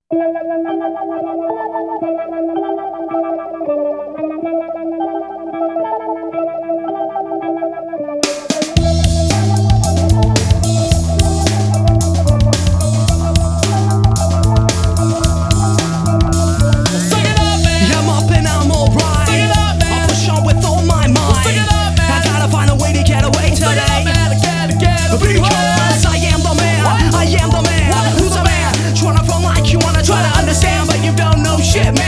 I'm up and I'm alright. I'll push on with all my might. I gotta find a way to get away today. Because I am the man. I am the man. Who's the man? Tryna front like you wanna try to understand, but you don't know shit, man.